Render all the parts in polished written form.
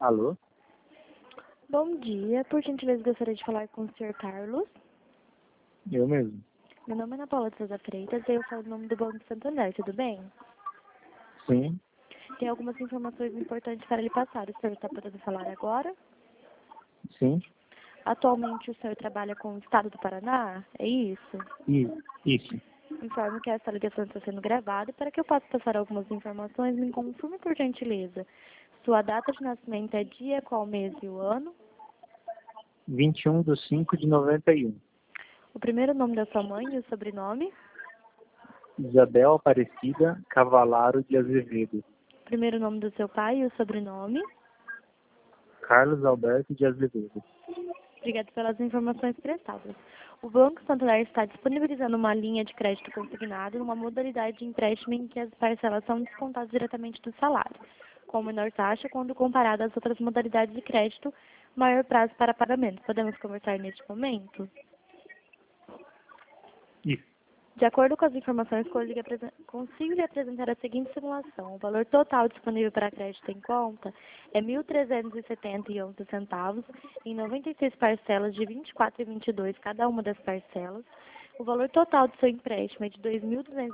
Alô? Bom dia, por gentileza gostaria de falar com o Sr. Carlos. Eu mesmo. Meu nome é Ana Paula de Souza Freitas e eu falo em nome do Banco Santander, tudo bem? Sim, Tem algumas informações importantes para lhe passar. O senhor está podendo falar agora? sim. Atualmente o senhor trabalha com o Estado do Paraná, é isso? Isso. Informo que essa ligação está sendo gravada. Para que eu possa passar algumas informações, me confirme por gentileza. Sua data de nascimento é dia, qual mês e o ano? 21/5/91. O primeiro nome da sua mãe e o sobrenome? Isabel Aparecida Cavalaro de Azevedo. O primeiro nome do seu pai e o sobrenome? Carlos Alberto de Azevedo. Obrigada pelas informações prestadas. O Banco Santander está disponibilizando uma linha de crédito consignado numa modalidade de empréstimo em que as parcelas são descontadas diretamente do salário, com menor taxa quando comparada às outras modalidades de crédito, maior prazo para pagamento. Podemos conversar neste momento? Isso. De acordo com as informações, consigo lhe apresentar a seguinte simulação. O valor total disponível para crédito em conta é R$ 1.370,11 em 96 parcelas de R$ 24,22 cada uma das parcelas. O valor total do seu empréstimo é de R$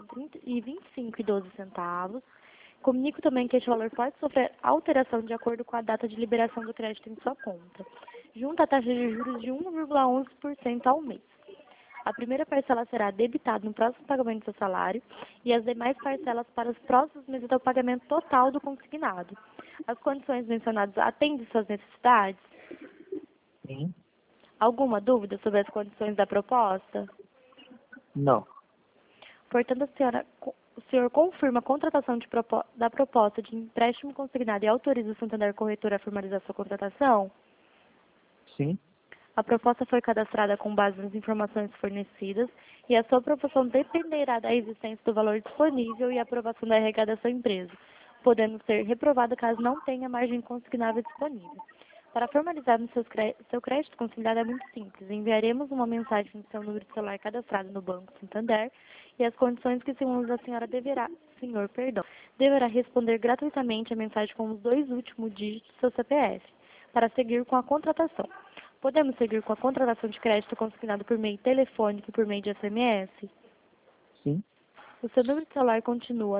2.225,12. Comunico também que este valor pode sofrer alteração de acordo com a data de liberação do crédito em sua conta, junto à taxa de juros de 1,11% ao mês. A primeira parcela será debitada no próximo pagamento do seu salário e as demais parcelas para os próximos meses até o pagamento total do consignado. As condições mencionadas atendem suas necessidades? Sim. Alguma dúvida sobre as condições da proposta? Não. Portanto, o senhor confirma a contratação da proposta de empréstimo consignado e autoriza o Santander Corretora a formalizar sua contratação? Sim. A proposta foi cadastrada com base nas informações fornecidas e a sua aprovação dependerá da existência do valor disponível e aprovação da RH da sua empresa, podendo ser reprovada caso não tenha margem consignável disponível. Para formalizar seu crédito consignado é muito simples. Enviaremos uma mensagem no seu número de celular cadastrado no Banco Santander e as condições que segundo a senhora deverá responder gratuitamente a mensagem com os 2 últimos dígitos do seu CPF para seguir com a contratação. Podemos seguir com a contratação de crédito consignado por meio telefônico e por meio de SMS? Sim. O seu número de celular continua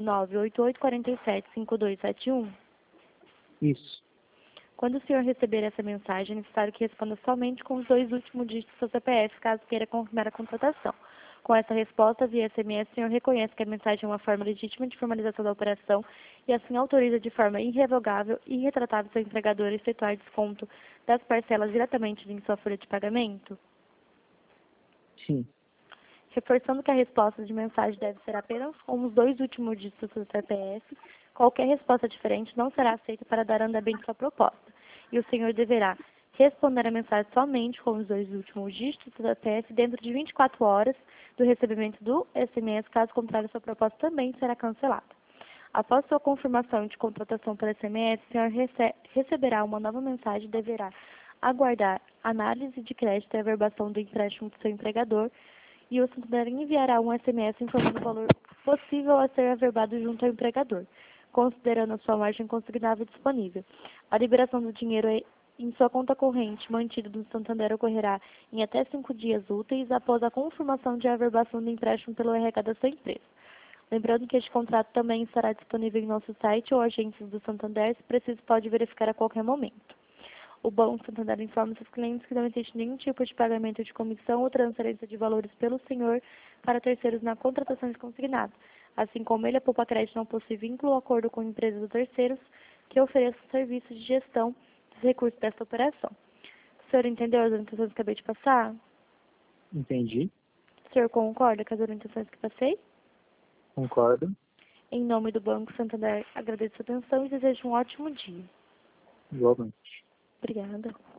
98847-5271? Isso. Quando o senhor receber essa mensagem, é necessário que responda somente com os 2 últimos dígitos do seu CPF, caso queira confirmar a contratação. Com essa resposta via SMS, o senhor reconhece que a mensagem é uma forma legítima de formalização da operação e assim autoriza de forma irrevogável e irretratável seu empregador a efetuar desconto das parcelas diretamente em sua folha de pagamento? Sim. Reforçando que a resposta de mensagem deve ser apenas com os 2 últimos dígitos do CPF, qualquer resposta diferente não será aceita para dar andamento à sua proposta. E o senhor deverá responder a mensagem somente com os 2 últimos dígitos do CPF dentro de 24 horas do recebimento do SMS, caso contrário, sua proposta também será cancelada. Após sua confirmação de contratação por SMS, o senhor receberá uma nova mensagem e deverá aguardar análise de crédito e averbação do empréstimo do seu empregador, e o Santander enviará um SMS informando o valor possível a ser averbado junto ao empregador, considerando a sua margem consignável disponível. A liberação do dinheiro em sua conta corrente mantida do Santander ocorrerá em até 5 dias úteis após a confirmação de averbação do empréstimo pelo RH da sua empresa. Lembrando que este contrato também estará disponível em nosso site ou agências do Santander, se preciso pode verificar a qualquer momento. O Banco Santander informa seus clientes que não existe nenhum tipo de pagamento de comissão ou transferência de valores pelo senhor para terceiros na contratação de consignado. Assim como ele, a Poupa Crédito não possui vínculo ou acordo com empresas ou terceiros que ofereçam serviços de gestão dos recursos desta operação. O senhor entendeu as orientações que acabei de passar? Entendi. O senhor concorda com as orientações que passei? Concordo. Em nome do Banco Santander, agradeço a atenção e desejo um ótimo dia. Igualmente. Obrigada.